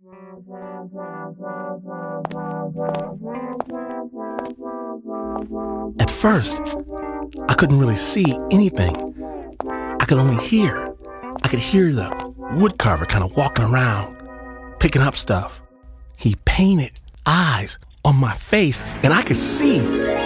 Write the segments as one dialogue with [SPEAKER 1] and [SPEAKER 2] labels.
[SPEAKER 1] At first, I couldn't really see anything. I could only hear. I could hear the woodcarver kind of walking around, picking up stuff. He painted eyes on my face, and I could see.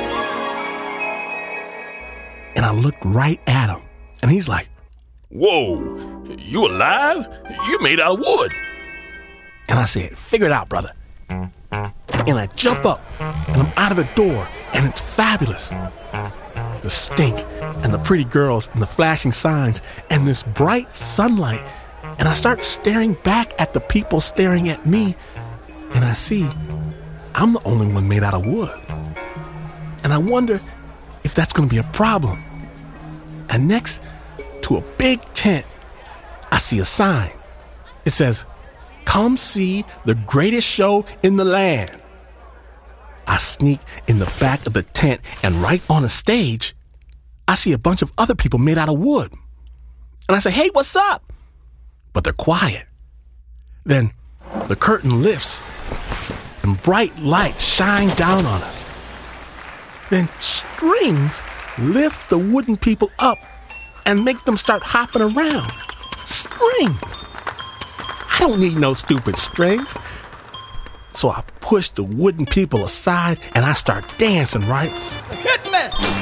[SPEAKER 1] And I looked right at him, and he's like, "Whoa, you alive? You made out of wood." And I said, "Figure it out, brother." And I jump up, and I'm out of the door, and it's fabulous. The stink, and the pretty girls, and the flashing signs, and this bright sunlight. And I start staring back at the people staring at me, and I see I'm the only one made out of wood. And I wonder if that's going to be a problem. And next to a big tent, I see a sign. It says, "Come see the greatest show in the land." I sneak in the back of the tent, and right on the stage, I see a bunch of other people made out of wood. And I say, "Hey, what's up?" But they're quiet. Then the curtain lifts, and bright lights shine down on us. Then strings lift the wooden people up and make them start hopping around. Strings. I don't need no stupid strings. So I push the wooden people aside and I start dancing, right?
[SPEAKER 2] Hit me!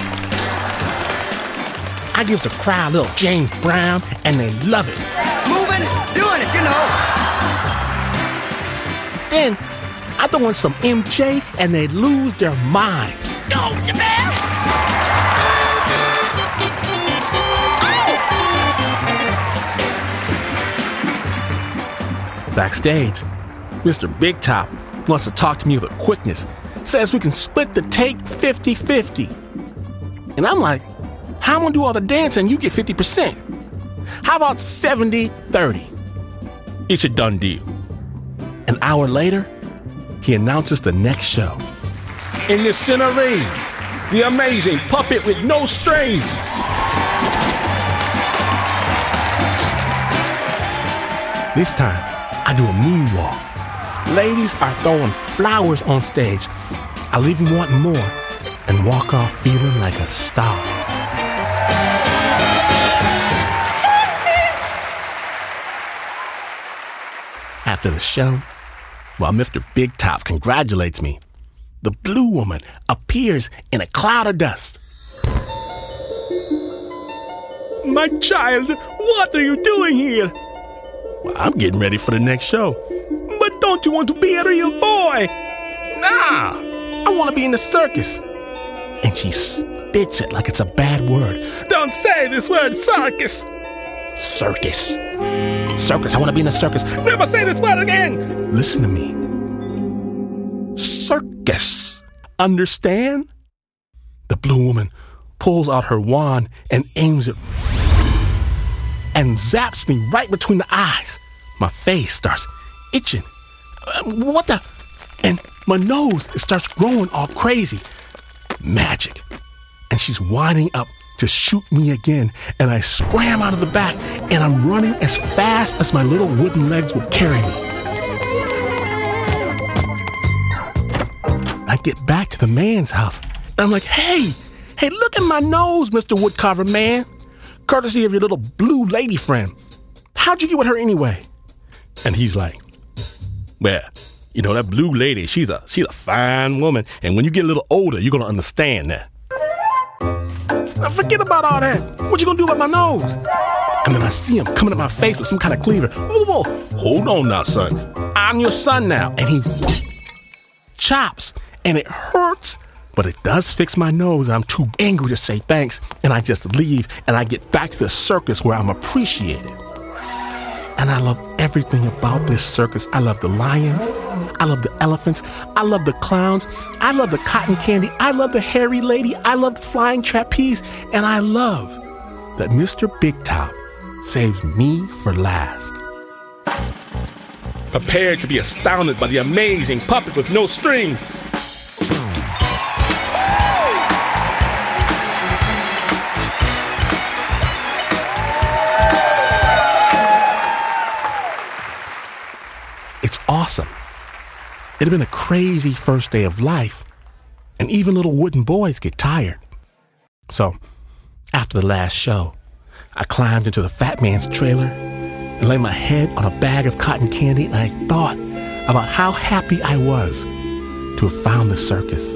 [SPEAKER 1] I gives the crowd a little James Brown and they love it.
[SPEAKER 2] Moving, doing it, you know.
[SPEAKER 1] Then I throw in some MJ and they lose their minds.
[SPEAKER 2] Go, you man!
[SPEAKER 1] Backstage, Mr. Big Top wants to talk to me with quickness. Says we can split the take 50-50. And I'm like, how am I gonna do all the dancing and you get 50%? How about 70-30? It's a done deal. An hour later, he announces the next show. In the center ring, the amazing puppet with no strings. This time, I do a moonwalk. Ladies are throwing flowers on stage. I leave them wanting more and walk off feeling like a star. After the show, while Mr. Big Top congratulates me, the blue woman appears in a cloud of dust. My child, what are you doing here? Well, I'm getting ready for the next show. But don't you want to be a real boy? Nah, I want to be in the circus. And she spits it like it's a bad word. Don't say this word, circus. Circus. Circus, I want to be in the circus. Never say this word again. Listen to me. Circus. Understand? The blue woman pulls out her wand and aims it and zaps me right between the eyes. My face starts itching. What the? And my nose, it starts growing all crazy. Magic. And she's winding up to shoot me again. And I scram out of the back and I'm running as fast as my little wooden legs would carry me. I get back to the man's house. And I'm like, hey, look at my nose, Mr. Woodcarver man. Courtesy of your little blue lady friend. How'd you get with her anyway? And he's like, well, you know, that blue lady, she's a fine woman. And when you get a little older, you're going to understand that. Now forget about all that. What you going to do about my nose? And then I see him coming at my face with some kind of cleaver. Whoa. Hold on now, son. I'm your son now. And he chops. And it hurts. But it does fix my nose. I'm too angry to say thanks. And I just leave. And I get back to the circus where I'm appreciated. And I love everything about this circus. I love the lions. I love the elephants. I love the clowns. I love the cotton candy. I love the hairy lady. I love the flying trapeze. And I love that Mr. Big Top saves me for last. Prepare to be astounded by the amazing puppet with no strings. It's awesome. It had been a crazy first day of life, and even little wooden boys get tired. So, after the last show, I climbed into the fat man's trailer and laid my head on a bag of cotton candy, and I thought about how happy I was to have found the circus.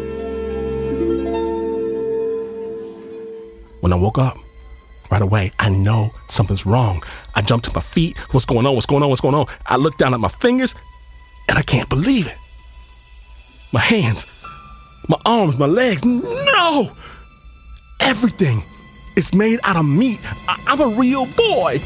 [SPEAKER 1] When I woke up, right away, I know something's wrong. I jumped to my feet. What's going on? What's going on? What's going on? I looked down at my fingers, and I can't believe it. My hands, my arms, my legs, no! Everything is made out of meat. I'm a real boy.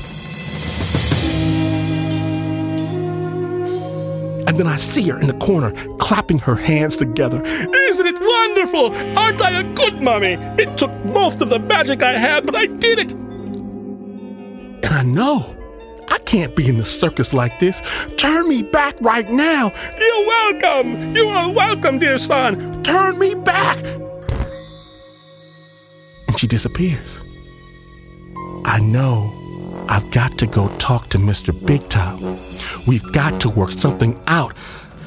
[SPEAKER 1] And then I see her in the corner, clapping her hands together. Isn't it wonderful? Aren't I a good mommy? It took most of the magic I had, but I did it. And I know I can't be in the circus like this. Turn me back right now. You're welcome. You are welcome, dear son. Turn me back. And she disappears. I know I've got to go talk to Mr. Big Top. We've got to work something out.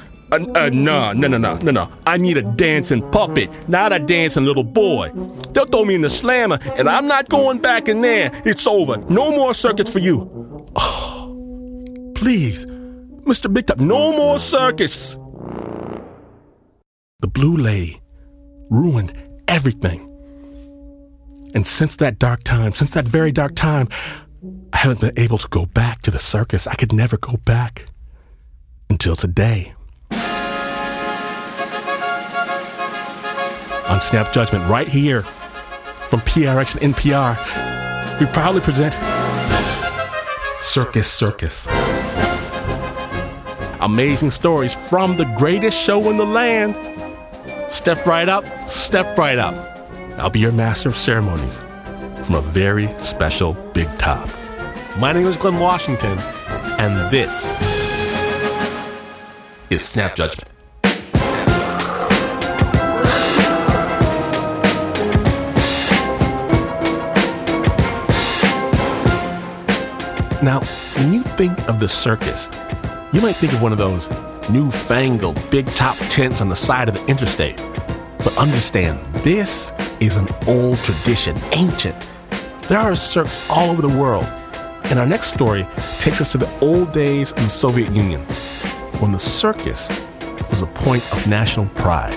[SPEAKER 1] No. I need a dancing puppet, not a dancing little boy. They'll throw me in the slammer, and I'm not going back in there. It's over. No more circus for you. Oh, please, Mr. Big Top, no more circus. The blue lady ruined everything. And since that very dark time, I haven't been able to go back to the circus. I could never go back until today. On Snap Judgment, right here from PRX and NPR, we proudly present Circus. Amazing stories from the greatest show in the land. Step right up. I'll be your master of ceremonies from a very special Big Top. My name is Glenn Washington, and this is Snap Judgment. Now, when you think of the circus, you might think of one of those newfangled big top tents on the side of the interstate. But understand, this is an old tradition, ancient. There are circs all over the world. And our next story takes us to the old days of the Soviet Union, when the circus was a point of national pride.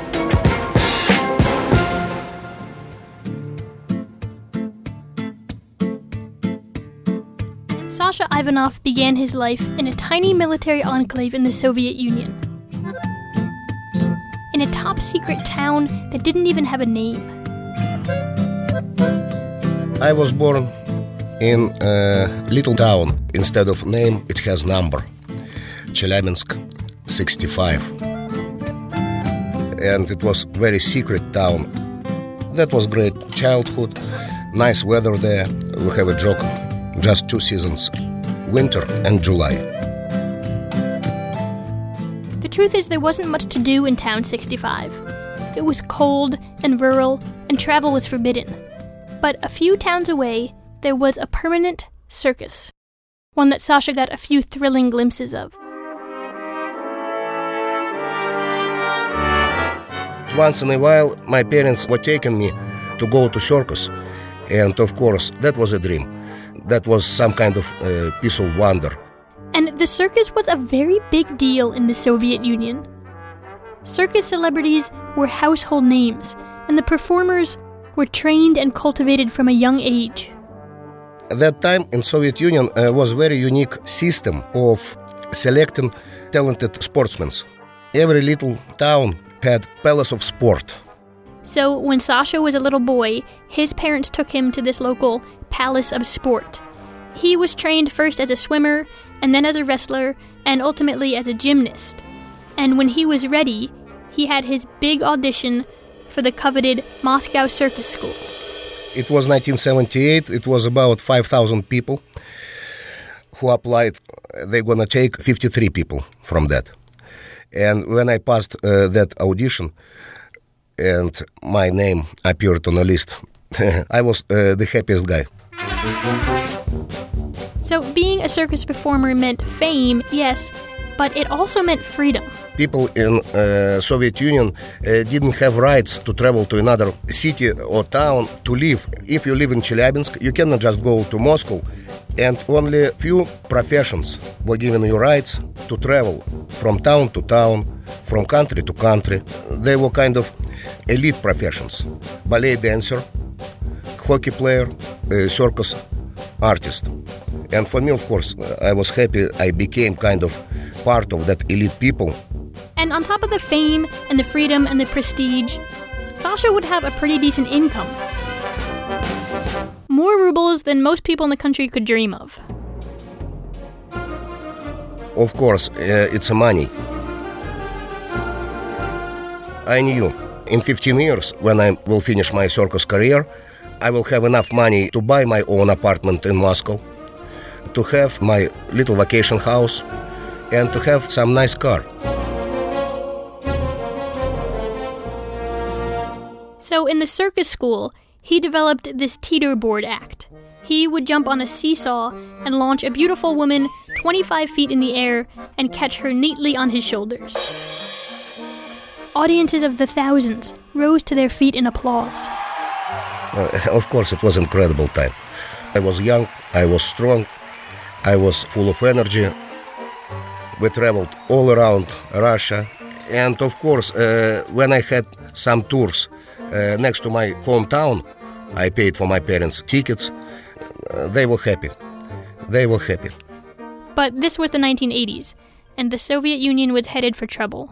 [SPEAKER 3] Sasha Ivanov began his life in a tiny military enclave in the Soviet Union. In a top-secret town that didn't even have a name.
[SPEAKER 4] I was born in a little town. Instead of name, it has number. Chelyabinsk 65. And it was very secret town. That was great childhood, nice weather there. We have a joke, just 2 seasons, winter and July.
[SPEAKER 3] The truth is there wasn't much to do in Town 65. It was cold and rural, and travel was forbidden. But a few towns away, there was a permanent circus, one that Sasha got a few thrilling glimpses of.
[SPEAKER 4] Once in a while, my parents were taking me to go to circus, and of course, that was a dream. That was some kind of piece of wonder.
[SPEAKER 3] And the circus was a very big deal in the Soviet Union. Circus celebrities were household names, and the performers were trained and cultivated from a young age.
[SPEAKER 4] At that time in Soviet Union was a very unique system of selecting talented sportsmen. Every little town had palace of sport.
[SPEAKER 3] So when Sasha was a little boy, his parents took him to this local palace of sport. He was trained first as a swimmer, and then as a wrestler, and ultimately as a gymnast. And when he was ready, he had his big audition for the coveted Moscow Circus School.
[SPEAKER 4] It was 1978. It was about 5,000 people who applied. They're going to take 53 people from that. And when I passed that audition and my name appeared on the list, I was the happiest guy.
[SPEAKER 3] So being a circus performer meant fame, yes, But it also meant freedom.
[SPEAKER 4] People in Soviet Union didn't have rights to travel to another city or town to live. If you live in Chelyabinsk, you cannot just go to Moscow. And only few professions were given you rights to travel from town to town, from country to country. They were kind of elite professions. Ballet dancer, hockey player, circus artist. And for me, of course, I was happy I became kind of part of that elite people.
[SPEAKER 3] And on top of the fame and the freedom and the prestige, Sasha would have a pretty decent income. More rubles than most people in the country could dream of.
[SPEAKER 4] Of course, it's money. I knew in 15 years, when I will finish my circus career, I will have enough money to buy my own apartment in Moscow, to have my little vacation house, and to have some nice car.
[SPEAKER 3] So in the circus school, he developed this teeterboard act. He would jump on a seesaw and launch a beautiful woman 25 feet in the air and catch her neatly on his shoulders. Audiences of the thousands rose to their feet in applause.
[SPEAKER 4] Of course, it was an incredible time. I was young, I was strong, I was full of energy. We traveled all around Russia. And of course, when I had some tours next to my hometown, I paid for my parents' tickets. They were happy. They were happy.
[SPEAKER 3] But this was the 1980s, and the Soviet Union was headed for trouble.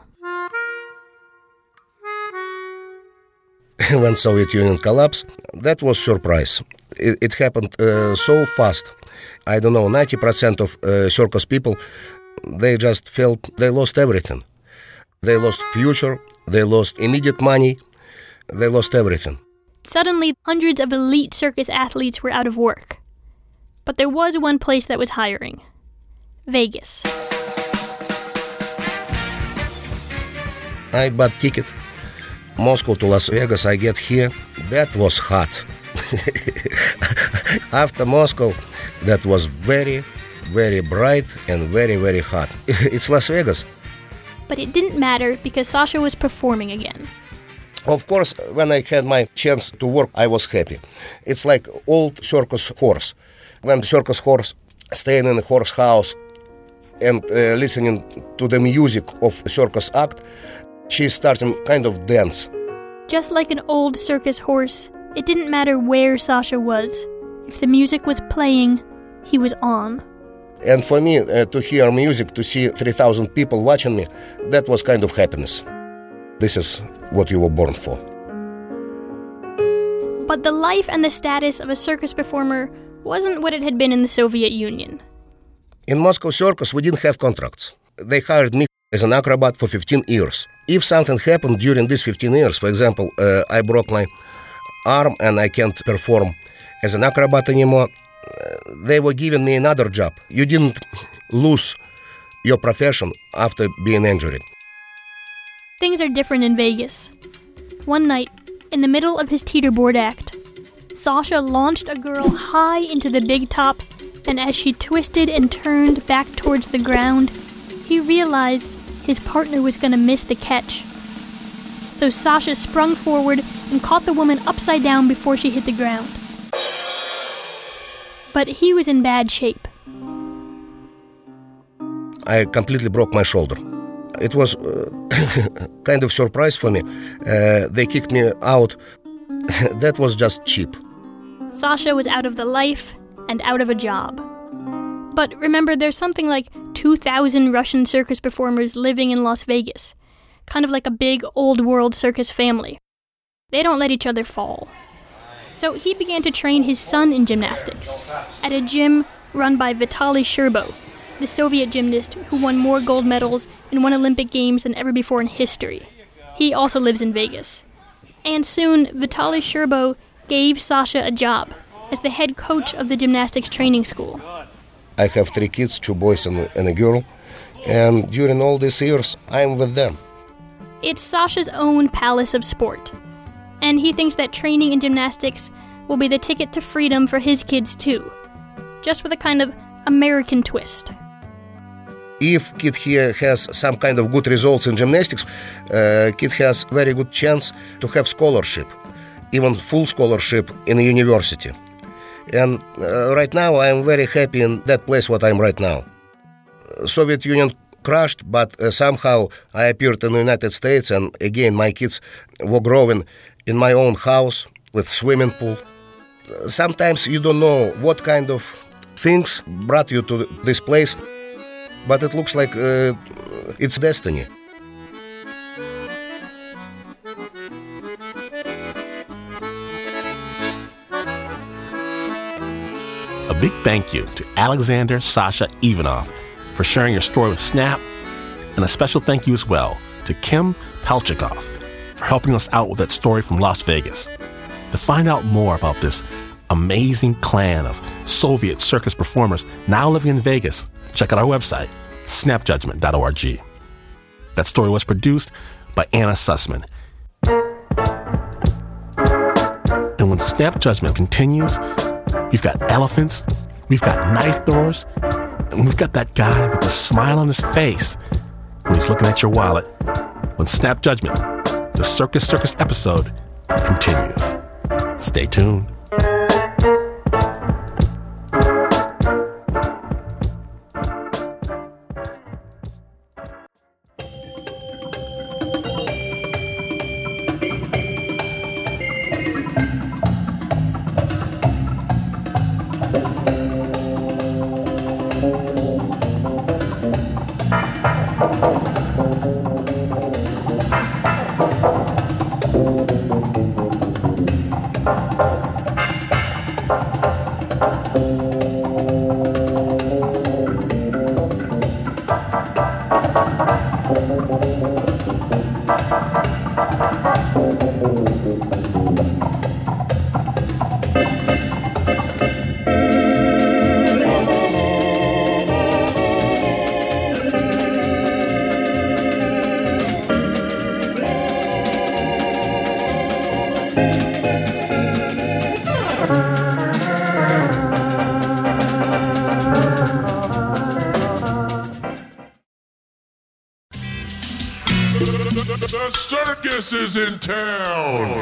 [SPEAKER 4] When Soviet Union collapsed, that was a surprise. It happened so fast. I don't know, 90% of circus people, they just felt they lost everything. They lost future, they lost immediate money, they lost everything.
[SPEAKER 3] Suddenly, hundreds of elite circus athletes were out of work. But there was one place that was hiring: Vegas.
[SPEAKER 4] I bought ticket, Moscow to Las Vegas. I get here, that was hot. After Moscow, that was very, very bright and very, very hot. It's Las Vegas.
[SPEAKER 3] But it didn't matter because Sasha was performing again.
[SPEAKER 4] Of course, when I had my chance to work, I was happy. It's like old circus horse. When the circus horse staying in the horse house and listening to the music of the circus act, she's starting kind of dance.
[SPEAKER 3] Just like an old circus horse, it didn't matter where Sasha was. If the music was playing, he was on.
[SPEAKER 4] And for me, to hear music, to see 3,000 people watching me, that was kind of happiness. This is what you were born for.
[SPEAKER 3] But the life and the status of a circus performer wasn't what it had been in the Soviet Union.
[SPEAKER 4] In Moscow Circus, we didn't have contracts. They hired me as an acrobat for 15 years. If something happened during these 15 years, for example, I broke my arm and I can't perform as an acrobat anymore, they were giving me another job. You didn't lose your profession after being injured.
[SPEAKER 3] Things are different in Vegas. One night, in the middle of his teeterboard act, Sasha launched a girl high into the big top, and as she twisted and turned back towards the ground, he realized his partner was going to miss the catch. So Sasha sprung forward and caught the woman upside down before she hit the ground. But he was in bad shape.
[SPEAKER 4] I completely broke my shoulder. It was kind of surprise for me. They kicked me out. That was just cheap.
[SPEAKER 3] Sasha was out of the life and out of a job. But remember, there's something like 2,000 Russian circus performers living in Las Vegas, kind of like a big old world circus family. They don't let each other fall. So he began to train his son in gymnastics at a gym run by Vitaly Sherbo, the Soviet gymnast who won more gold medals and won Olympic Games than ever before in history. He also lives in Vegas. And soon, Vitaly Sherbo gave Sasha a job as the head coach of the gymnastics training school.
[SPEAKER 4] I have 3 kids, 2 boys and a girl, and during all these years, I'm with them.
[SPEAKER 3] It's Sasha's own palace of sport, and he thinks that training in gymnastics will be the ticket to freedom for his kids too, just with a kind of American twist.
[SPEAKER 4] If kid here has some kind of good results in gymnastics, kid has very good chance to have scholarship, even full scholarship in a university. And right now I am very happy in that place what I am right now. Soviet Union crashed, but somehow I appeared in the United States, and again my kids were growing in my own house with swimming pool. Sometimes you don't know what kind of things brought you to this place, but it looks like it's destiny.
[SPEAKER 1] A big thank you to Alexander Sasha Ivanov for sharing your story with Snap, and a special thank you as well to Kim Palchikov for helping us out with that story from Las Vegas. To find out more about this amazing clan of Soviet circus performers now living in Vegas, check out our website, snapjudgment.org. That story was produced by Anna Sussman. And when Snap Judgment continues, we've got elephants, we've got knife throwers, and we've got that guy with a smile on his face when he's looking at your wallet. When Snap Judgment, the Circus episode, continues. Stay tuned.
[SPEAKER 5] The circus is in town!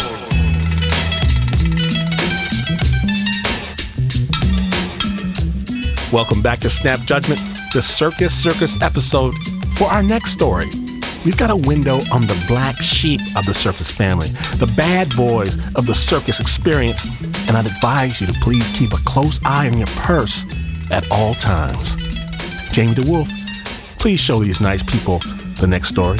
[SPEAKER 1] Welcome back to Snap Judgment, the Circus episode. For our next story, we've got a window on the black sheep of the circus family, the bad boys of the circus experience, and I'd advise you to please keep a close eye on your purse at all times. Jamie DeWolf, please show these nice people the next story.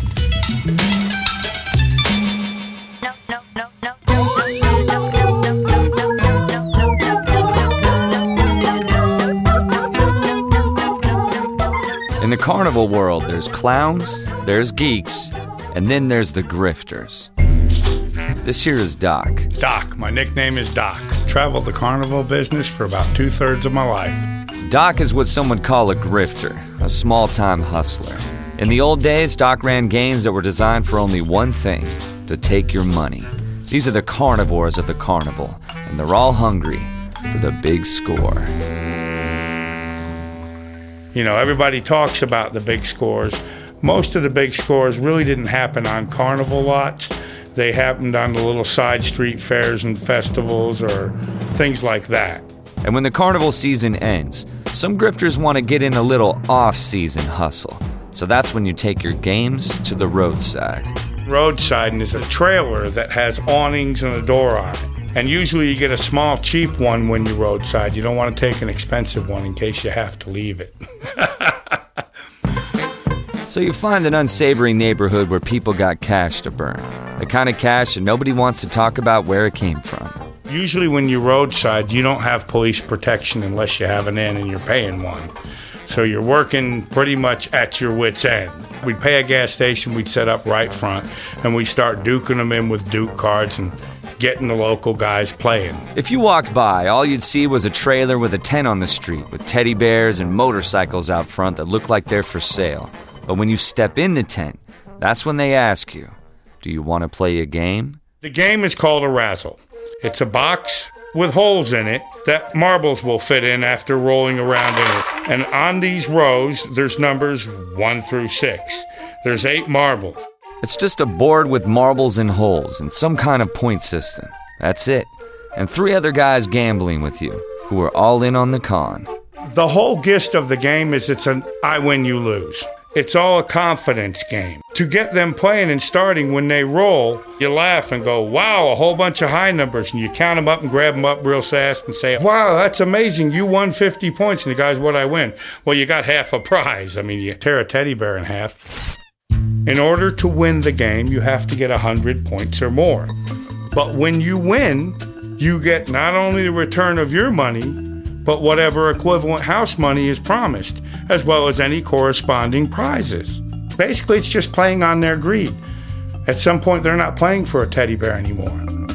[SPEAKER 6] In the carnival world, there's clowns, there's geeks, and then there's the grifters. This here is Doc.
[SPEAKER 7] Doc, my nickname is Doc. Traveled the carnival business for about 2/3 of my life.
[SPEAKER 6] Doc is what some would call a grifter, a small-time hustler. In the old days, Doc ran games that were designed for only one thing, to take your money. These are the carnivores of the carnival, and they're all hungry for the big score.
[SPEAKER 7] You know, everybody talks about the big scores. Most of the big scores really didn't happen on carnival lots. They happened on the little side street fairs and festivals or things like that.
[SPEAKER 6] And when the carnival season ends, some grifters want to get in a little off-season hustle. So that's when you take your games to the roadside.
[SPEAKER 7] Roadside is a trailer that has awnings and a door on it. And usually you get a small, cheap one when you're roadside. You don't want to take an expensive one in case you have to leave it.
[SPEAKER 6] So you find an unsavory neighborhood where people got cash to burn. The kind of cash that nobody wants to talk about where it came from.
[SPEAKER 7] Usually when you're roadside, you don't have police protection unless you have an in and you're paying one. So you're working pretty much at your wit's end. We'd pay a gas station, we'd set up right front, and we'd start duking them in with Duke cards and getting the local guys playing.
[SPEAKER 6] If you walked by, all you'd see was a trailer with a tent on the street with teddy bears and motorcycles out front that look like they're for sale. But when you step in the tent, that's when they ask you, do you want to play a game?
[SPEAKER 7] The game is called a razzle. It's a box with holes in it that marbles will fit in after rolling around in it. And on these rows, there's numbers 1 through 6. There's 8 marbles.
[SPEAKER 6] It's just a board with marbles and holes and some kind of point system. That's it. And 3 other guys gambling with you, who are all in on the con.
[SPEAKER 7] The whole gist of the game is it's an I win, you lose. It's all a confidence game. To get them playing and starting, when they roll, you laugh and go, wow, a whole bunch of high numbers. And you count them up and grab them up real fast and say, wow, that's amazing. You won 50 points. And the guy's, what'd I win? Well, you got half a prize. I mean, you tear a teddy bear in half. In order to win the game, you have to get 100 points or more. But when you win, you get not only the return of your money, but whatever equivalent house money is promised, as well as any corresponding prizes. Basically, it's just playing on their greed. At some point, they're not playing for a teddy bear anymore.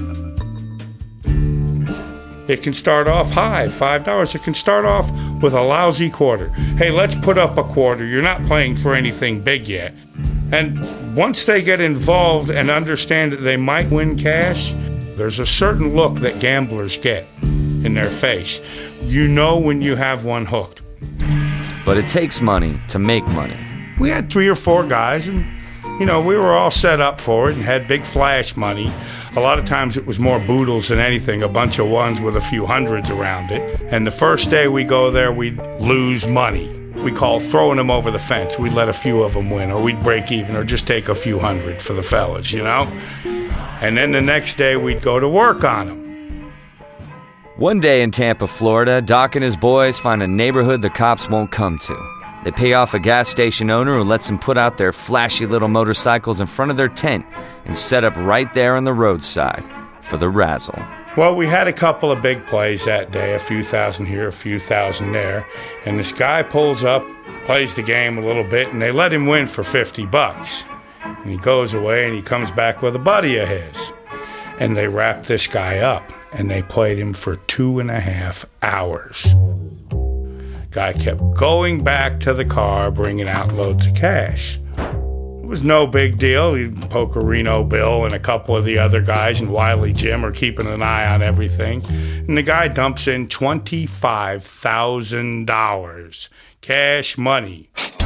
[SPEAKER 7] It can start off high, $5. It can start off with a lousy quarter. Hey, let's put up a quarter. You're not playing for anything big yet. And once they get involved and understand that they might win cash, there's a certain look that gamblers get in their face. You know when you have one hooked.
[SPEAKER 6] But it takes money to make money.
[SPEAKER 7] We had 3 or 4 guys, and, we were all set up for it and had big flash money. A lot of times it was more boodles than anything, a bunch of ones with a few hundreds around it. And the first day we go there, we'd lose money. We call throwing them over the fence. We'd let a few of them win, or we'd break even, or just take a few hundred for the fellas, And then the next day we'd go to work on them.
[SPEAKER 6] One day in Tampa, Florida, Doc and his boys find a neighborhood the cops won't come to. They pay off a gas station owner who lets them put out their flashy little motorcycles in front of their tent and set up right there on the roadside for the razzle.
[SPEAKER 7] Well, we had a couple of big plays that day, a few thousand here, a few thousand there. And this guy pulls up, plays the game a little bit, and they let him win for $50. And he goes away and he comes back with a buddy of his. And they wrapped this guy up and they played him for 2.5 hours. Guy kept going back to the car, bringing out loads of cash. It was no big deal. Pokerino Bill and a couple of the other guys and Wiley Jim are keeping an eye on everything. And the guy dumps in $25,000 cash money.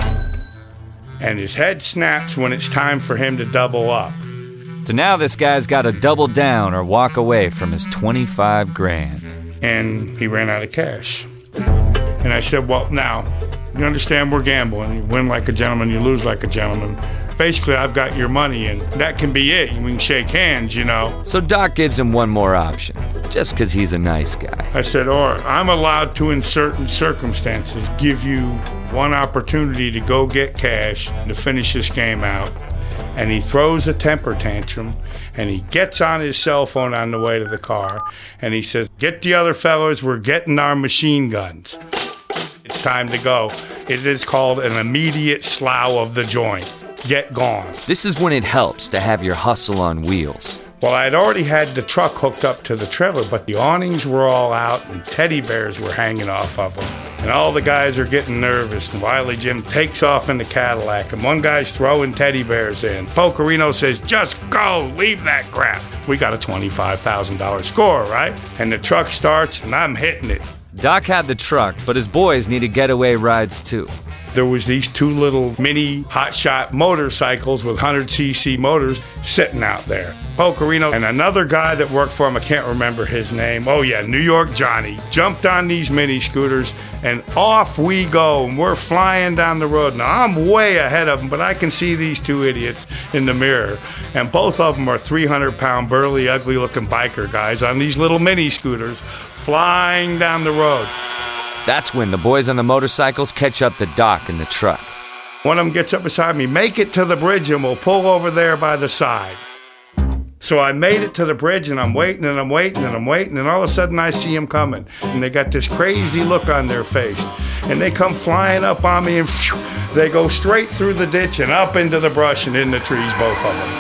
[SPEAKER 7] And his head snaps when it's time for him to double up.
[SPEAKER 6] So now this guy's got to double down or walk away from his 25 grand.
[SPEAKER 7] And he ran out of cash. And I said, well, now, you understand we're gambling. You win like a gentleman, you lose like a gentleman. Basically, I've got your money, and that can be it. We can shake hands,
[SPEAKER 6] So Doc gives him one more option, just because he's a nice guy.
[SPEAKER 7] I said, or I'm allowed to, in certain circumstances, give you one opportunity to go get cash to finish this game out. And he throws a temper tantrum, and he gets on his cell phone on the way to the car, and he says, get the other fellas, we're getting our machine guns. It's time to go. It is called an immediate slough of the joint. Get gone.
[SPEAKER 6] This is when it helps to have your hustle on wheels.
[SPEAKER 7] Well, I'd already had the truck hooked up to the trailer, but the awnings were all out and teddy bears were hanging off of them. And all the guys are getting nervous, and Wiley Jim takes off in the Cadillac, and one guy's throwing teddy bears in. Pokerino says, just go, leave that crap. We got a $25,000 score, right? And the truck starts, and I'm hitting it.
[SPEAKER 6] Doc had the truck, but his boys needed getaway rides too.
[SPEAKER 7] There was these 2 little mini hotshot motorcycles with 100cc motors sitting out there. Pokerino and another guy that worked for him, I can't remember his name. Oh yeah, New York Johnny, jumped on these mini scooters and off we go. And we're flying down the road. Now I'm way ahead of them, but I can see these 2 idiots in the mirror. And both of them are 300-pound, burly, ugly-looking biker guys on these little mini scooters flying down the road.
[SPEAKER 6] That's when the boys on the motorcycles catch up to Doc in the truck.
[SPEAKER 7] One of them gets up beside me, make it to the bridge and we'll pull over there by the side. So I made it to the bridge and I'm waiting and I'm waiting and I'm waiting and all of a sudden I see them coming. And they got this crazy look on their face. And they come flying up on me and phew, they go straight through the ditch and up into the brush and in the trees, both of them.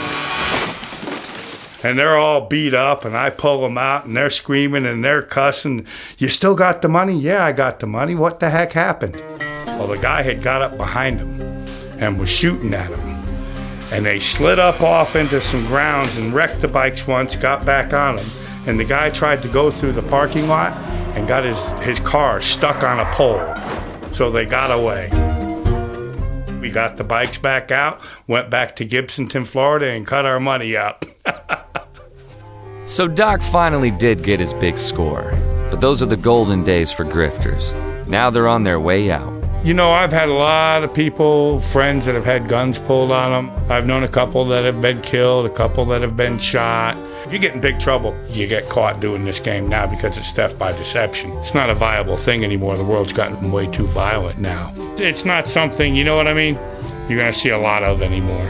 [SPEAKER 7] And they're all beat up, and I pull them out, and they're screaming, and they're cussing. You still got the money? Yeah, I got the money. What the heck happened? Well, the guy had got up behind them and was shooting at them. And they slid up off into some grounds and wrecked the bikes once, got back on them, and the guy tried to go through the parking lot and got his car stuck on a pole. So they got away. We got the bikes back out, went back to Gibsonton, Florida, and cut our money up.
[SPEAKER 6] So Doc finally did get his big score. But those are the golden days for grifters. Now they're on their way out.
[SPEAKER 7] You know, I've had a lot of people, friends that have had guns pulled on them. I've known a couple that have been killed, a couple that have been shot. You get in big trouble, you get caught doing this game now because it's theft by deception. It's not a viable thing anymore. The world's gotten way too violent now. It's not something, you know what I mean, you're going to see a lot of anymore.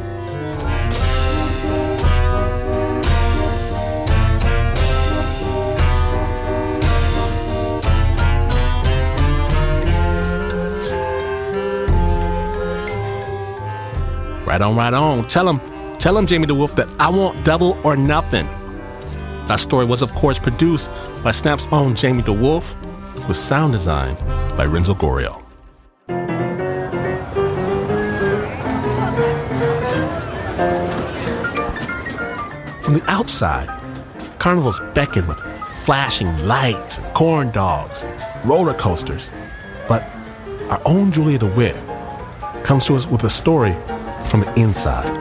[SPEAKER 1] Right on, right on. Tell him, Jamie DeWolf, that I want double or nothing. That story was, of course, produced by Snap's own Jamie DeWolf, with sound design by Renzo Gorrio. From the outside, carnivals beckon with flashing lights and corn dogs and roller coasters. But our own Julia DeWitt comes to us with a story from the inside.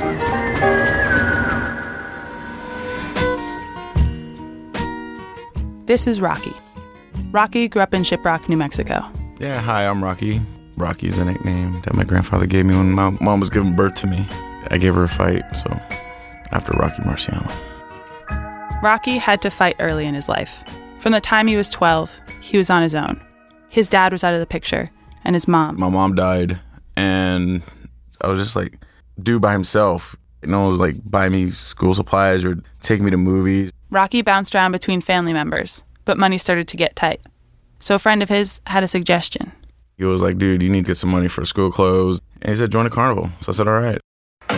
[SPEAKER 8] This is Rocky. Rocky grew up in Shiprock, New Mexico.
[SPEAKER 9] Yeah, hi, I'm Rocky. Rocky's a nickname that my grandfather gave me when my mom was giving birth to me. I gave her a fight, so after Rocky Marciano.
[SPEAKER 8] Rocky had to fight early in his life. From the time he was 12, he was on his own. His dad was out of the picture, and his mom.
[SPEAKER 9] My mom died, and I was just like, dude by himself. No one was like buying me school supplies or taking me to movies.
[SPEAKER 8] Rocky bounced around between family members, but money started to get tight. So a friend of his had a suggestion.
[SPEAKER 9] He was like, dude, you need to get some money for school clothes. And he said, join a carnival. So I said, all right.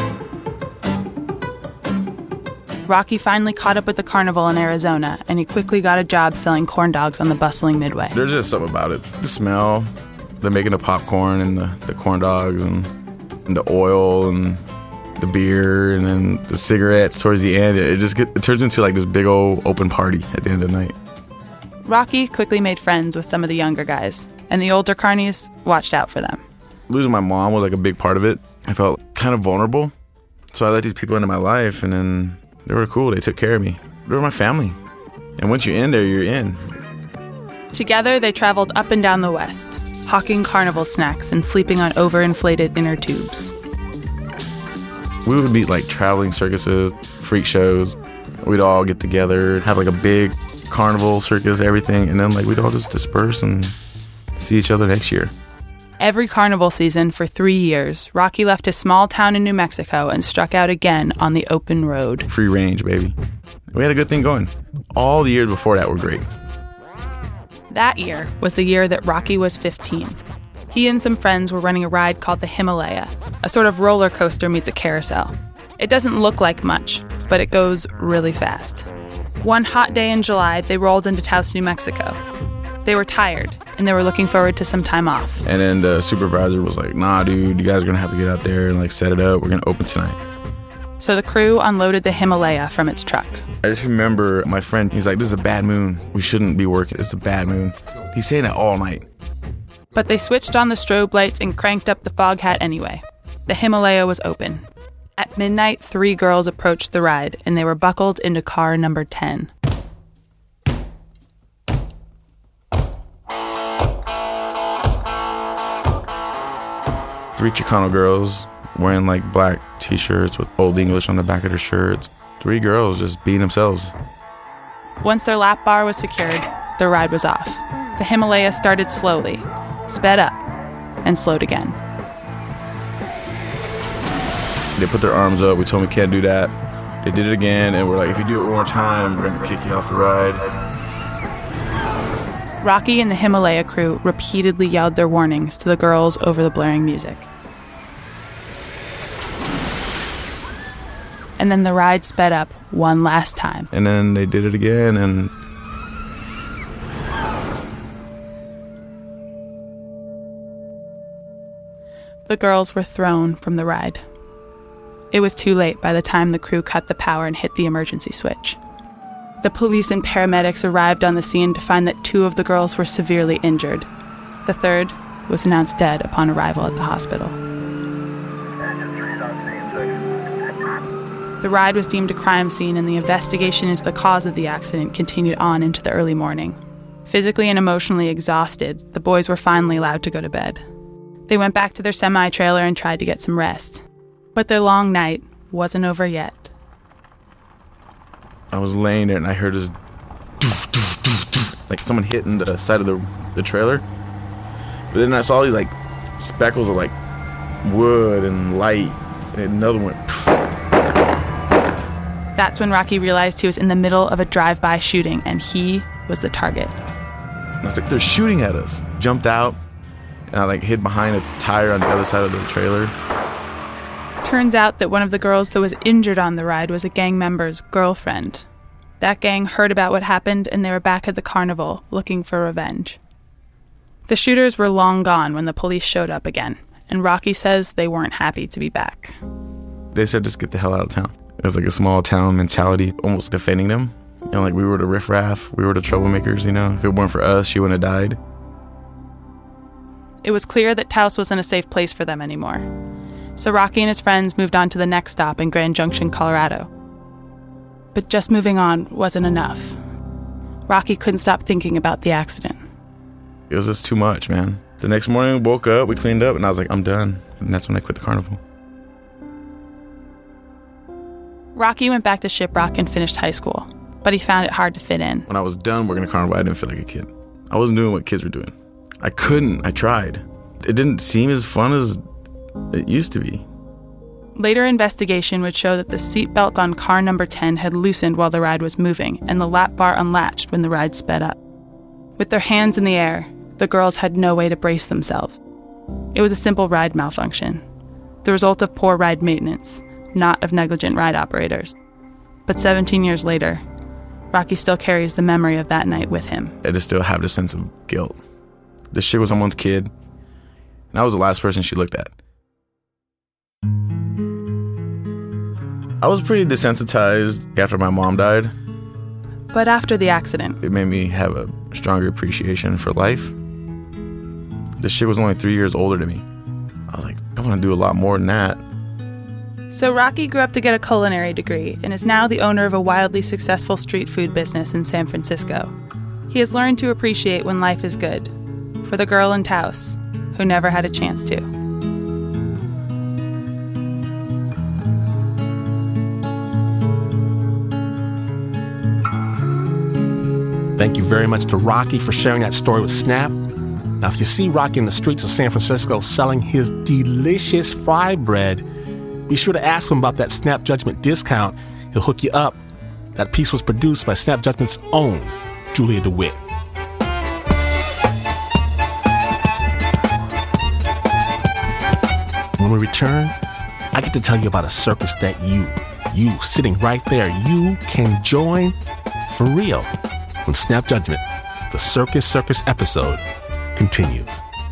[SPEAKER 8] Rocky finally caught up with the carnival in Arizona, and he quickly got a job selling corn dogs on the bustling Midway.
[SPEAKER 9] There's just something about it. The smell, they're making the popcorn and the corn dogs and the oil and the beer and then the cigarettes towards the end. It turns into like this big old open party at the end of the night.
[SPEAKER 8] Rocky quickly made friends with some of the younger guys, and the older carnies watched out for them.
[SPEAKER 9] Losing my mom was like a big part of it. I felt kind of vulnerable. So I let these people into my life, and then they were cool. They took care of me. They were my family. And once you're in there, you're in.
[SPEAKER 8] Together, they traveled up and down the West, hawking carnival snacks and sleeping on overinflated inner tubes.
[SPEAKER 9] We would be like traveling circuses, freak shows. We'd all get together, have like a big carnival circus, everything, and then like we'd all just disperse and see each other next year.
[SPEAKER 8] Every carnival season for 3 years, Rocky left his small town in New Mexico and struck out again on the open road.
[SPEAKER 9] Free range, baby. We had a good thing going. All the years before that were great.
[SPEAKER 8] That year was the year that Rocky was 15. He and some friends were running a ride called the Himalaya, a sort of roller coaster meets a carousel. It doesn't look like much, but it goes really fast. One hot day in July, they rolled into Taos, New Mexico. They were tired, and they were looking forward to some time off.
[SPEAKER 9] And then the supervisor was like, nah, dude, you guys are going to have to get out there and like set it up. We're going to open tonight.
[SPEAKER 8] So the crew unloaded the Himalaya from its truck.
[SPEAKER 9] I just remember my friend, he's like, this is a bad moon. We shouldn't be working. It's a bad moon. He's saying that all night.
[SPEAKER 8] But they switched on the strobe lights and cranked up the fog hat anyway. The Himalaya was open. At midnight, 3 girls approached the ride, and they were buckled into car number 10.
[SPEAKER 9] Three Chicano girls wearing like black t-shirts with Old English on the back of their shirts. 3 girls just being themselves.
[SPEAKER 8] Once their lap bar was secured, the ride was off. The Himalaya started slowly, sped up, and slowed again.
[SPEAKER 9] They put their arms up. We told them we can't do that. They did it again, and we're like, if you do it one more time, we're going to kick you off the ride.
[SPEAKER 8] Rocky and the Himalaya crew repeatedly yelled their warnings to the girls over the blaring music. And then the ride sped up one last time.
[SPEAKER 9] And then they did it again, and
[SPEAKER 8] the girls were thrown from the ride. It was too late by the time the crew cut the power and hit the emergency switch. The police and paramedics arrived on the scene to find that 2 of the girls were severely injured. The third was announced dead upon arrival at the hospital. The ride was deemed a crime scene, and the investigation into the cause of the accident continued on into the early morning. Physically and emotionally exhausted, the boys were finally allowed to go to bed. They went back to their semi-trailer and tried to get some rest. But their long night wasn't over yet.
[SPEAKER 9] I was laying there and I heard this like someone hitting the side of the trailer. But then I saw these like speckles of like wood and light, and another one.
[SPEAKER 8] That's when Rocky realized he was in the middle of a drive-by shooting, and he was the target.
[SPEAKER 9] And I was like, they're shooting at us. Jumped out, and I like hid behind a tire on the other side of the trailer.
[SPEAKER 8] Turns out that one of the girls that was injured on the ride was a gang member's girlfriend. That gang heard about what happened, and they were back at the carnival looking for revenge. The shooters were long gone when the police showed up again, and Rocky says they weren't happy to be back.
[SPEAKER 9] They said, just get the hell out of town. It was like a small town mentality, almost defending them. You know, like we were the riffraff, we were the troublemakers, you know. If it weren't for us, she wouldn't have died.
[SPEAKER 8] It was clear that Taos wasn't a safe place for them anymore. So Rocky and his friends moved on to the next stop in Grand Junction, Colorado. But just moving on wasn't enough. Rocky couldn't stop thinking about the accident.
[SPEAKER 9] It was just too much, man. The next morning, we woke up, we cleaned up, and I was like, I'm done. And that's when I quit the carnival.
[SPEAKER 8] Rocky went back to Shiprock and finished high school, but he found it hard to fit in.
[SPEAKER 9] When I was done working at carnival, I didn't feel like a kid. I wasn't doing what kids were doing. I couldn't. I tried. It didn't seem as fun as it used to be.
[SPEAKER 8] Later investigation would show that the seatbelt on car number 10 had loosened while the ride was moving, and the lap bar unlatched when the ride sped up. With their hands in the air, the girls had no way to brace themselves. It was a simple ride malfunction, the result of poor ride maintenance, not of negligent ride operators. But 17 years later, Rocky still carries the memory of that night with him.
[SPEAKER 9] I just still have this sense of guilt. This shit was someone's kid, and I was the last person she looked at. I was pretty desensitized after my mom died.
[SPEAKER 8] But after the accident,
[SPEAKER 9] it made me have a stronger appreciation for life. This shit was only 3 years older than me. I was like, I want to do a lot more than that.
[SPEAKER 8] So Rocky grew up to get a culinary degree and is now the owner of a wildly successful street food business in San Francisco. He has learned to appreciate when life is good, for the girl in Taos, who never had a chance to.
[SPEAKER 1] Thank you very much to Rocky for sharing that story with Snap. Now, if you see Rocky in the streets of San Francisco selling his delicious fried bread, be sure to ask him about that Snap Judgment discount. He'll hook you up. That piece was produced by Snap Judgment's own Julia DeWitt. When we return, I get to tell you about a circus that you sitting right there, you can join for real when Snap Judgment, the Circus episode, continues.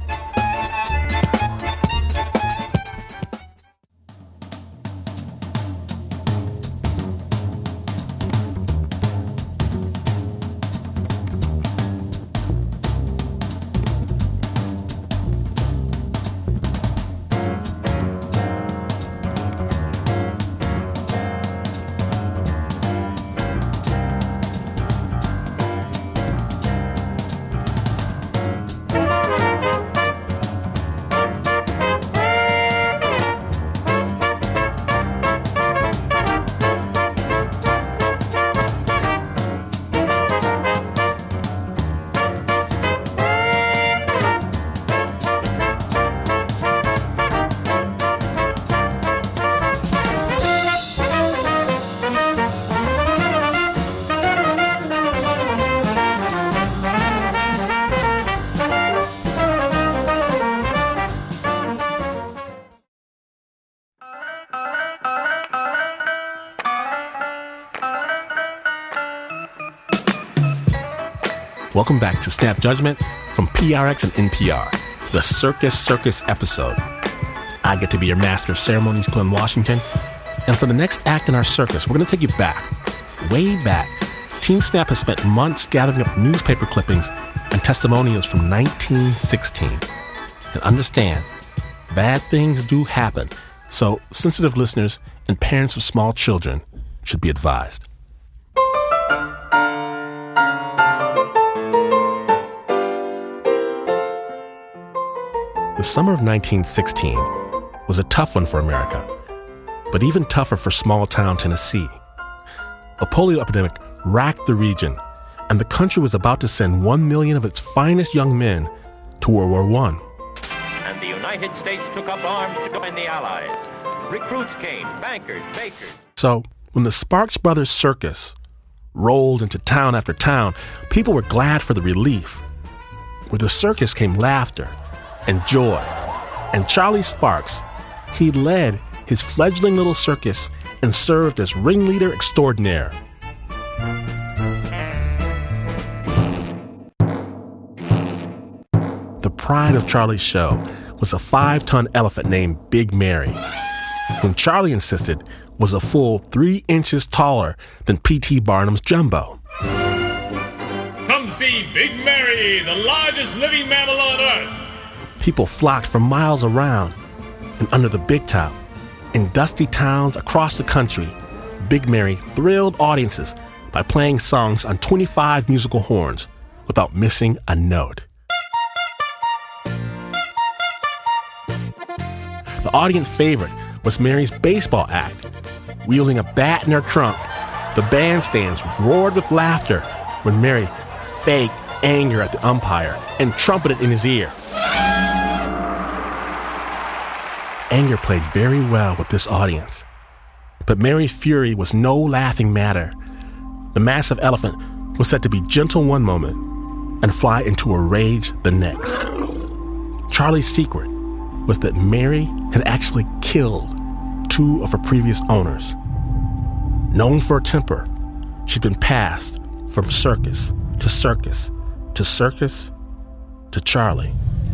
[SPEAKER 1] Welcome back to Snap Judgment from PRX and NPR, the Circus episode. I get to be your master of ceremonies, Glenn Washington. And for the next act in our circus, we're going to take you back, way back, Team Snap has spent months gathering up newspaper clippings and testimonials from 1916. And understand, bad things do happen, so sensitive listeners and parents of small children should be advised. The summer of 1916 was a tough one for America, but even tougher for small-town Tennessee. A polio epidemic racked the region, and the country was about to send 1 million of its finest young men to World War I.
[SPEAKER 10] And the United States took up arms to join the Allies. Recruits came, bankers, bakers.
[SPEAKER 1] So, when the Sparks Brothers Circus rolled into town after town, people were glad for the relief. With the circus came laughter and joy. And Charlie Sparks, he led his fledgling little circus and served as ringleader extraordinaire. The pride of Charlie's show was a 5-ton elephant named Big Mary, whom Charlie insisted was a full 3 inches taller than P.T. Barnum's Jumbo.
[SPEAKER 5] Come see Big Mary, the largest living mammal on Earth.
[SPEAKER 1] People flocked from miles around, and under the big top, in dusty towns across the country, Big Mary thrilled audiences by playing songs on 25 musical horns without missing a note. The audience favorite was Mary's baseball act. Wielding a bat in her trunk, the bandstands roared with laughter when Mary faked anger at the umpire and trumpeted in his ear. Anger played very well with this audience. But Mary's fury was no laughing matter. The massive elephant was said to be gentle one moment and fly into a rage the next. Charlie's secret was that Mary had actually killed 2 of her previous owners. Known for her temper, she'd been passed from circus to circus to circus to Charlie.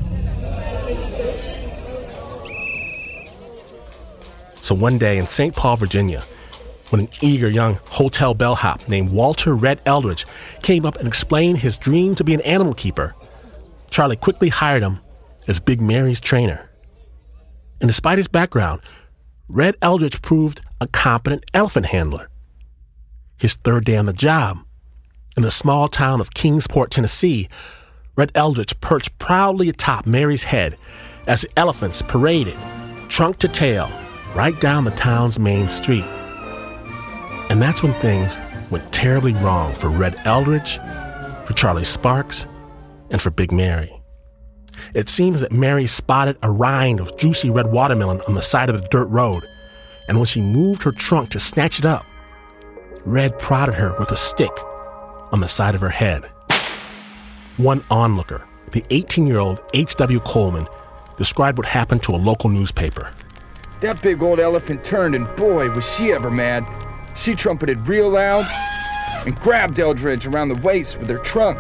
[SPEAKER 1] So one day in St. Paul, Virginia, when an eager young hotel bellhop named Walter Red Eldridge came up and explained his dream to be an animal keeper, Charlie quickly hired him as Big Mary's trainer. And despite his background, Red Eldridge proved a competent elephant handler. His 3rd day on the job, in the small town of Kingsport, Tennessee, Red Eldridge perched proudly atop Mary's head as the elephants paraded, trunk to tail, right down the town's main street. And that's when things went terribly wrong for Red Eldridge, for Charlie Sparks, and for Big Mary. It seems that Mary spotted a rind of juicy red watermelon on the side of the dirt road, and when she moved her trunk to snatch it up, Red prodded her with a stick on the side of her head. One onlooker, the 18-year-old H.W. Coleman, described what happened to a local newspaper.
[SPEAKER 11] That big old elephant turned, and boy, was she ever mad. She trumpeted real loud and grabbed Eldridge around the waist with her trunk.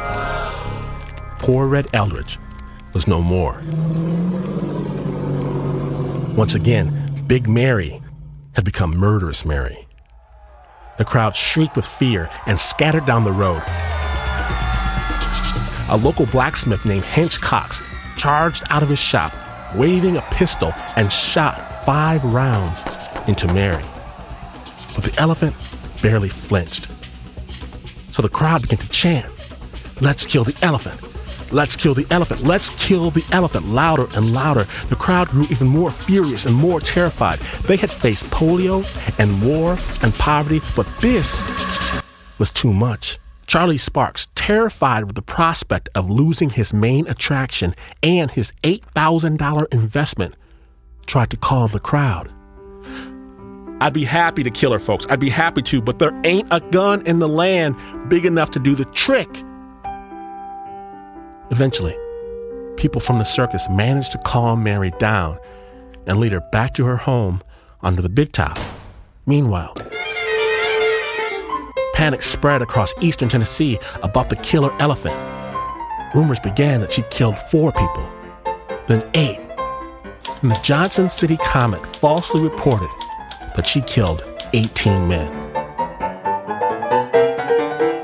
[SPEAKER 1] Poor Red Eldridge was no more. Once again, Big Mary had become Murderous Mary. The crowd shrieked with fear and scattered down the road. A local blacksmith named Hench Cox charged out of his shop, waving a pistol, and shot 5 rounds into Mary. But the elephant barely flinched. So the crowd began to chant, "Let's kill the elephant! Let's kill the elephant! Let's kill the elephant!" Louder and louder. The crowd grew even more furious and more terrified. They had faced polio and war and poverty, but this was too much. Charlie Sparks, terrified with the prospect of losing his main attraction and his $8,000 investment, tried to calm the crowd. "I'd be happy to kill her, folks. I'd be happy to, but there ain't a gun in the land big enough to do the trick." Eventually, people from the circus managed to calm Mary down and lead her back to her home under the big top. Meanwhile, panic spread across eastern Tennessee about the killer elephant. Rumors began that she'd killed 4 people, then 8. And the Johnson City Comet falsely reported that she killed 18 men.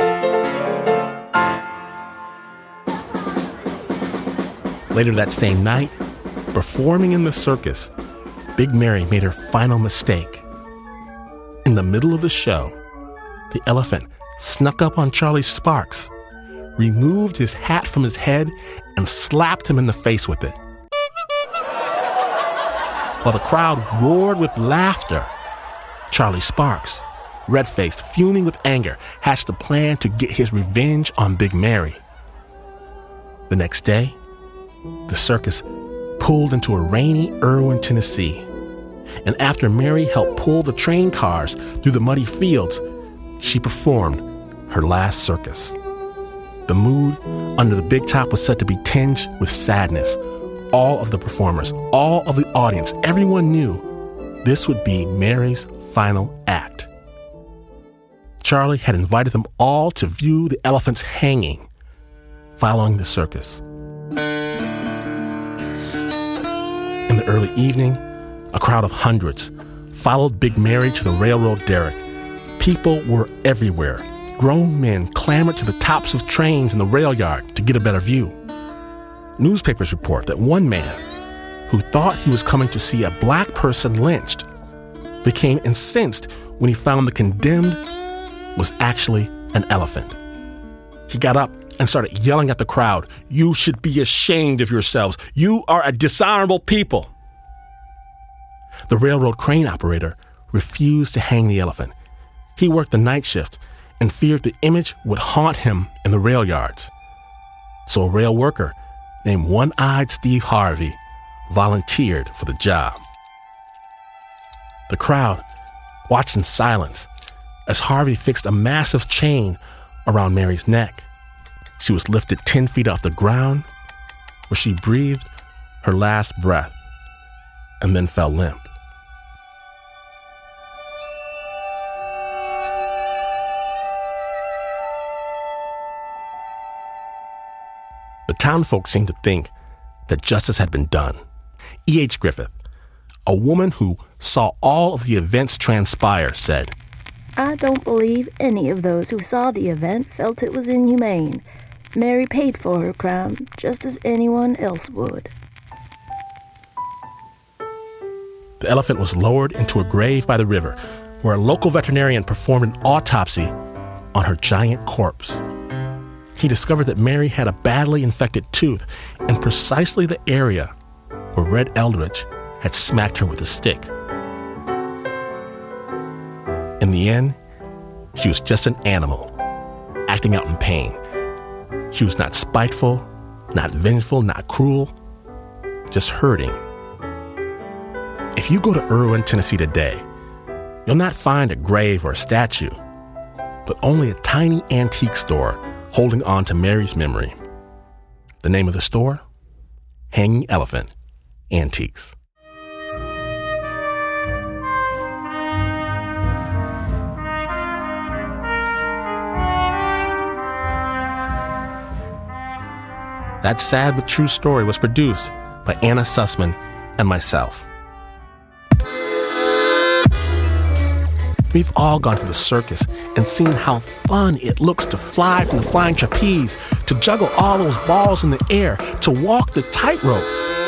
[SPEAKER 1] Later that same night, performing in the circus, Big Mary made her final mistake. In the middle of the show, the elephant snuck up on Charlie Sparks, removed his hat from his head, and slapped him in the face with it. While the crowd roared with laughter, Charlie Sparks, red-faced, fuming with anger, hatched a plan to get his revenge on Big Mary. The next day, the circus pulled into a rainy Erwin, Tennessee. And after Mary helped pull the train cars through the muddy fields, she performed her last circus. The mood under the big top was said to be tinged with sadness. All of the performers, all of the audience, everyone knew this would be Mary's final act. Charlie had invited them all to view the elephants hanging following the circus. In the early evening, a crowd of hundreds followed Big Mary to the railroad derrick. People were everywhere. Grown men clamored to the tops of trains in the rail yard to get a better view. Newspapers report that one man, who thought he was coming to see a black person lynched, became incensed when he found the condemned was actually an elephant. He got up and started yelling at the crowd, "You should be ashamed of yourselves. You are a dishonorable people." The railroad crane operator refused to hang the elephant. He worked the night shift and feared the image would haunt him in the rail yards. So a rail worker named One-Eyed Steve Harvey volunteered for the job. The crowd watched in silence as Harvey fixed a massive chain around Mary's neck. She was lifted 10 feet off the ground, where she breathed her last breath and then fell limp. The townfolk seemed to think that justice had been done. E.H. Griffith, a woman who saw all of the events transpire, said,
[SPEAKER 12] "I don't believe any of those who saw the event felt it was inhumane. Mary paid for her crime just as anyone else would."
[SPEAKER 1] The elephant was lowered into a grave by the river, where a local veterinarian performed an autopsy on her giant corpse. He discovered that Mary had a badly infected tooth in precisely the area where Red Eldridge had smacked her with a stick. In the end, she was just an animal, acting out in pain. She was not spiteful, not vengeful, not cruel, just hurting. If you go to Erwin, Tennessee today, you'll not find a grave or a statue, but only a tiny antique store holding on to Mary's memory. The name of the store? Hanging Elephant Antiques. That sad but true story was produced by Anna Sussman and myself. We've all gone to the circus and seen how fun it looks to fly from the flying trapeze, to juggle all those balls in the air, to walk the tightrope.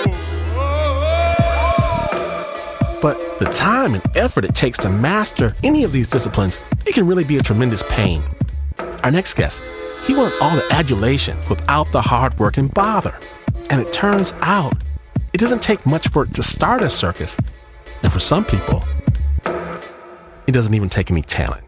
[SPEAKER 1] But the time and effort it takes to master any of these disciplines, it can really be a tremendous pain. Our next guest, he wanted all the adulation without the hard work and bother. And it turns out, it doesn't take much work to start a circus. And for some people, it doesn't even take any talent.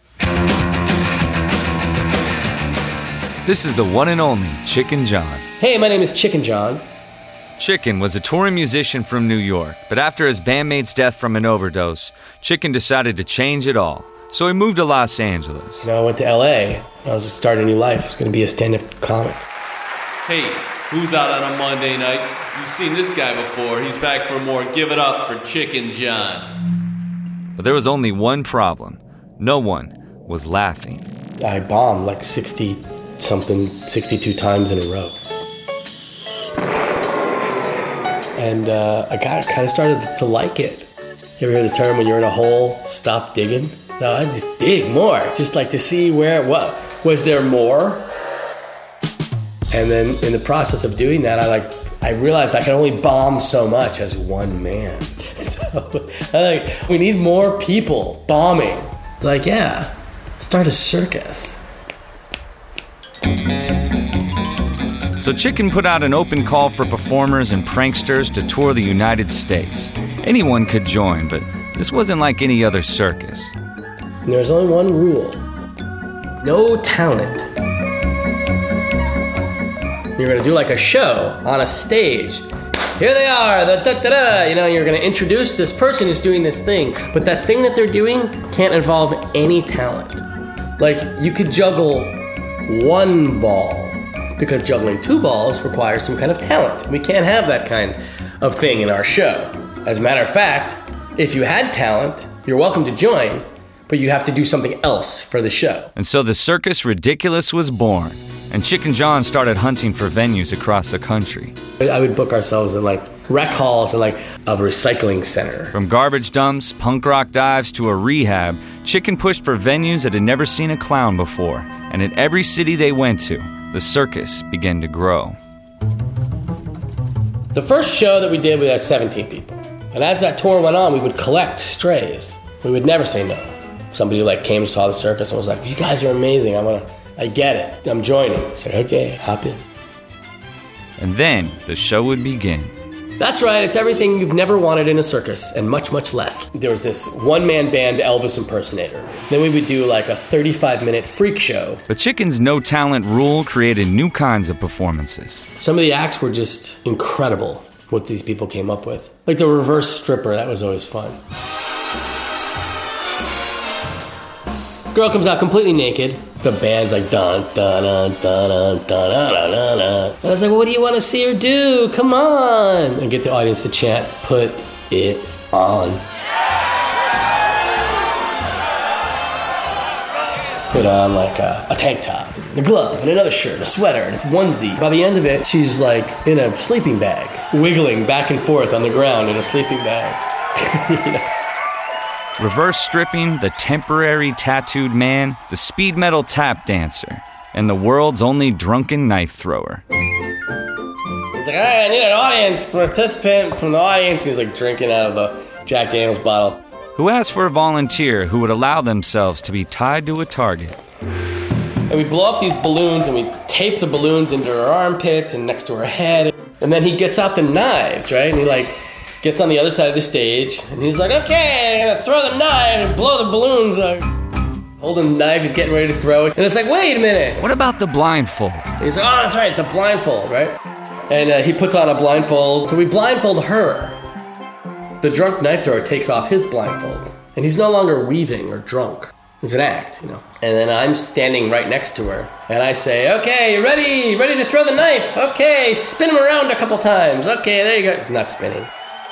[SPEAKER 6] This is the one and only Chicken John.
[SPEAKER 13] Hey, my name is Chicken John.
[SPEAKER 6] Chicken was a touring musician from New York, but after his bandmate's death from an overdose, Chicken decided to change it all. So he moved to Los Angeles.
[SPEAKER 13] I went to L.A. I was just starting a new life. I was going to be a stand-up comic.
[SPEAKER 14] Hey, who's out on a Monday night? You've seen this guy before. He's back for more. Give it up for Chicken John.
[SPEAKER 6] But there was only one problem. No one was laughing.
[SPEAKER 13] I bombed like 62 times in a row. And I kind of started to like it. You ever hear the term, when you're in a hole, stop digging? No, I just dig more. Just like to see what was there more? And then in the process of doing that, I I realized I could only bomb so much as one man. So I'm like, we need more people bombing. It's like, yeah, start a circus.
[SPEAKER 6] So Chicken put out an open call for performers and pranksters to tour the United States. Anyone could join, but this wasn't like any other circus.
[SPEAKER 13] There's only one rule. No talent. You're going to do like a show on a stage. Here they are, you're going to introduce this person who's doing this thing. But that thing that they're doing can't involve any talent. Like, you could juggle one ball, because juggling two balls requires some kind of talent. We can't have that kind of thing in our show. As a matter of fact, if you had talent, you're welcome to join, but you have to do something else for the show.
[SPEAKER 6] And so the Circus Ridiculous was born, and Chicken John started hunting for venues across the country.
[SPEAKER 13] I would book ourselves in like rec halls and like a recycling center.
[SPEAKER 6] From garbage dumps, punk rock dives, to a rehab, Chicken pushed for venues that had never seen a clown before. And in every city they went to, the circus began to grow.
[SPEAKER 13] The first show that we did, we had 17 people. And as that tour went on, we would collect strays. We would never say no. Somebody like came and saw the circus and was like, you guys are amazing. I get it. I'm joining. I said, okay, hop in.
[SPEAKER 6] And then the show would begin.
[SPEAKER 13] That's right. It's everything you've never wanted in a circus and much, much less. There was this one-man band Elvis impersonator. Then we would do like a 35-minute freak show.
[SPEAKER 6] The Chicken's no-talent rule created new kinds of performances.
[SPEAKER 13] Some of the acts were just incredible, what these people came up with. Like the reverse stripper, that was always fun. Girl comes out completely naked. The band's like dun dun dun dun dun dun dun dun dun. And I was like, well, what do you want to see her do? Come on, and get the audience to chant, "Put it on." Put on like a tank top, a glove, and another shirt, a sweater, and a onesie. By the end of it, she's like in a sleeping bag, wiggling back and forth on the ground in a sleeping bag. You know?
[SPEAKER 6] Reverse stripping, the temporary tattooed man, the speed metal tap dancer, and the world's only drunken knife thrower.
[SPEAKER 13] He's like, I need an audience participant from the audience. He's like drinking out of the Jack Daniels bottle.
[SPEAKER 6] Who asked for a volunteer who would allow themselves to be tied to a target.
[SPEAKER 13] And we blow up these balloons and we tape the balloons into her armpits and next to her head. And then he gets out the knives, right? And he like gets on the other side of the stage, and he's like, okay, I'm gonna throw the knife and blow the balloons out. Holding the knife, he's getting ready to throw it. And it's like, wait a minute.
[SPEAKER 6] What about the blindfold?
[SPEAKER 13] And he's like, oh, that's right, the blindfold, right? And he puts on a blindfold. So we blindfold her. The drunk knife thrower takes off his blindfold, and he's no longer weaving or drunk. It's an act, you know. And then I'm standing right next to her, and I say, okay, you ready? Ready to throw the knife? Okay, spin him around a couple times. Okay, there you go. He's not spinning.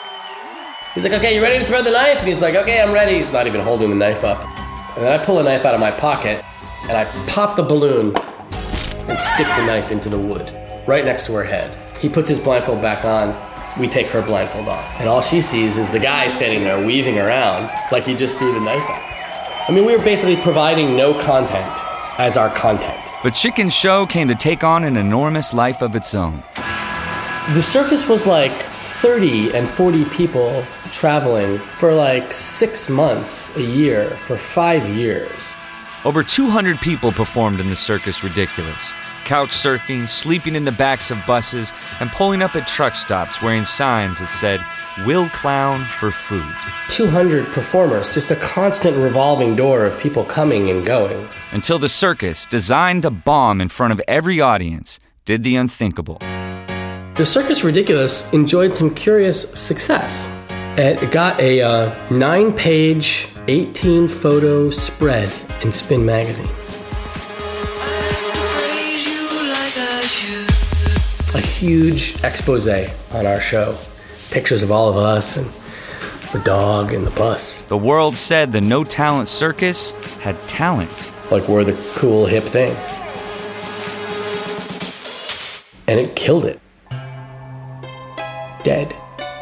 [SPEAKER 13] He's like, okay, you ready to throw the knife? And he's like, okay, I'm ready. He's not even holding the knife up. And then I pull a knife out of my pocket, and I pop the balloon and stick the knife into the wood, right next to her head. He puts his blindfold back on. We take her blindfold off. And all she sees is the guy standing there weaving around like he just threw the knife out. I mean, we were basically providing no content as our content.
[SPEAKER 6] But Chicken's show came to take on an enormous life of its own.
[SPEAKER 13] The circus was like 30 and 40 people traveling for like 6 months a year for 5 years.
[SPEAKER 6] Over 200 people performed in the Circus Ridiculous, couch surfing, sleeping in the backs of buses, and pulling up at truck stops wearing signs that said, "Will Clown for Food."
[SPEAKER 13] 200 performers, just a constant revolving door of people coming and going.
[SPEAKER 6] Until the circus, designed to bomb in front of every audience, did the unthinkable.
[SPEAKER 13] The Circus Ridiculous enjoyed some curious success. It got a 9-page, 18-photo spread in Spin magazine. A huge expose on our show. Pictures of all of us and the dog and the bus.
[SPEAKER 6] The world said the no-talent circus had talent.
[SPEAKER 13] Like we're the cool, hip thing. And it killed it. Dead.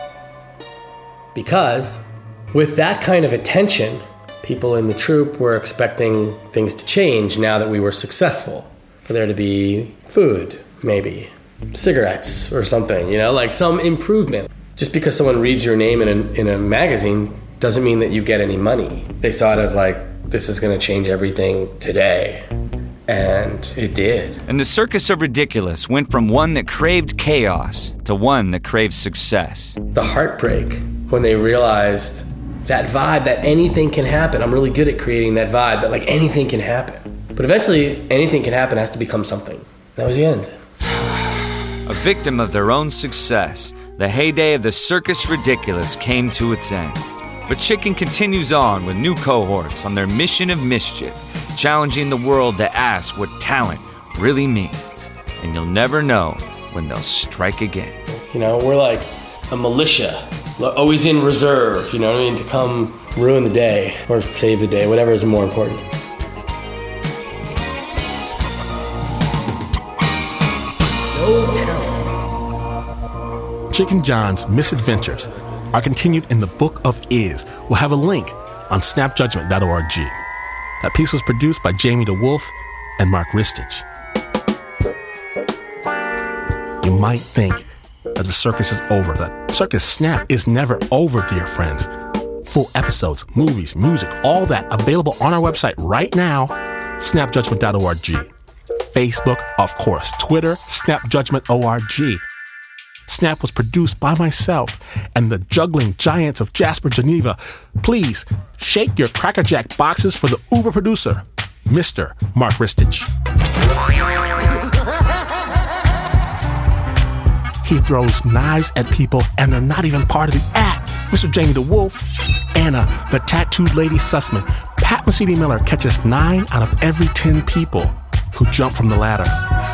[SPEAKER 13] Because with that kind of attention, people in the troupe were expecting things to change now that we were successful. For there to be food, maybe, cigarettes or something, like some improvement. Just because someone reads your name in a magazine doesn't mean that you get any money. They thought of like, this is going to change everything today. And it did.
[SPEAKER 6] And the Circus of Ridiculous went from one that craved chaos to one that craved success.
[SPEAKER 13] The heartbreak when they realized that vibe, that anything can happen. I'm really good at creating that vibe, that like anything can happen. But eventually, anything can happen has to become something. That was the end.
[SPEAKER 6] A victim of their own success, the heyday of the Circus Ridiculous came to its end. But Chicken continues on with new cohorts on their mission of mischief, challenging the world to ask what talent really means. And you'll never know when they'll strike again.
[SPEAKER 13] We're like a militia, always in reserve, to come ruin the day or save the day, whatever is more important.
[SPEAKER 1] Chicken John's misadventures are continued in the Book of Is. We'll have a link on snapjudgment.org. That piece was produced by Jamie DeWolf and Mark Ristich. You might think that the circus is over. The Circus Snap is never over, dear friends. Full episodes, movies, music, all that available on our website right now, snapjudgment.org. Facebook, of course. Twitter, snapjudgment.org. Snap was produced by myself and the juggling giants of Jasper, Geneva. Please shake your Cracker Jack boxes for the Uber producer, Mr. Mark Ristich. He throws knives at people and they're not even part of the act. Mr. Jamie DeWolf, Anna, the tattooed lady Sussman, Pat Mesiti-Miller catches 9 out of every 10 people who jump from the ladder.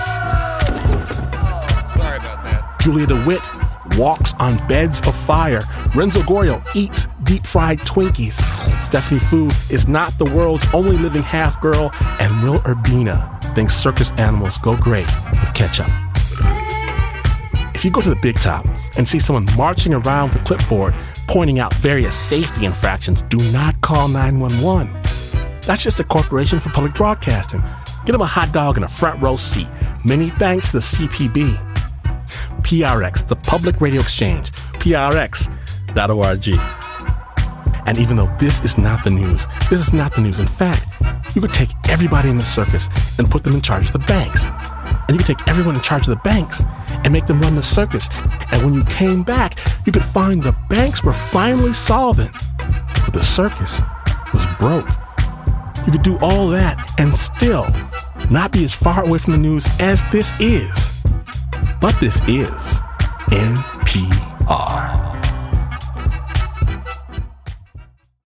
[SPEAKER 9] Sorry about that.
[SPEAKER 1] Julia DeWitt walks on beds of fire. Renzo Gorio eats deep-fried Twinkies. Stephanie Fu is not the world's only living half-girl. And Will Urbina thinks circus animals go great with ketchup. If you go to the Big Top and see someone marching around with a clipboard pointing out various safety infractions, do not call 911. That's just a corporation for public broadcasting. Get them a hot dog and a front row seat. Many thanks to the CPB. PRX, the Public Radio Exchange, prx.org. And even though this is not the news, in fact, you could take everybody in the circus and put them in charge of the banks. And you could take everyone in charge of the banks and make them run the circus. And when you came back, you could find the banks were finally solvent, but the circus was broke. You could do all that and still not be as far away from the news as this is. But this is NPR.